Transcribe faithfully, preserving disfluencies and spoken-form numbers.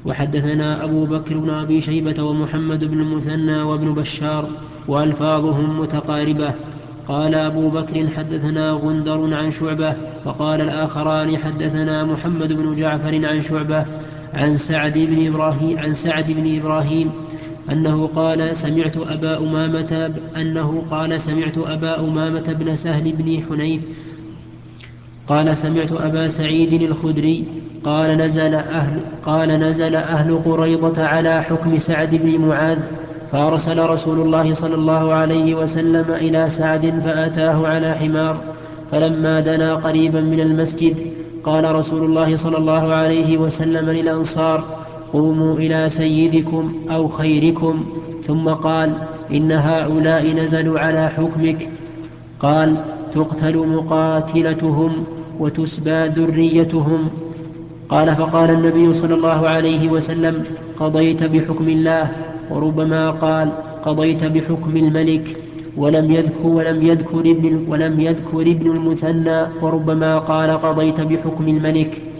وحدثنا أبو بكر بن أبي شيبة ومحمد بن المثنى وابن بشار وألفاظهم متقاربة. قال أبو بكر حدثنا غندر عن شعبة، وقال الآخران حدثنا محمد بن جعفر عن شعبة عن سعد بن إبراهيم, عن سعد بن إبراهيم أنه قال سمعت أبا أمامة أنه قال سمعت أبا أمامة بن سهل بن حنيف قال سمعت أبا سعيد الخدري قال نزل أهل, قال نزل أهل قريضة على حكم سعد بن معاذ، فأرسل رسول الله صلى الله عليه وسلم إلى سعد فأتاه على حمار، فلما دنا قريبا من المسجد قال رسول الله صلى الله عليه وسلم للأنصار قوموا إلى سيدكم أو خيركم، ثم قال إن هؤلاء نزلوا على حكمك. قال تقتل مقاتلتهم وتسبى ذريتهم. قال فقال النبي صلى الله عليه وسلم قضيت بحكم الله، وربما قال قضيت بحكم الملك، ولم يذكر, ولم يذكر, ابن, ولم يذكر ابن المثنى، وربما قال قضيت بحكم الملك.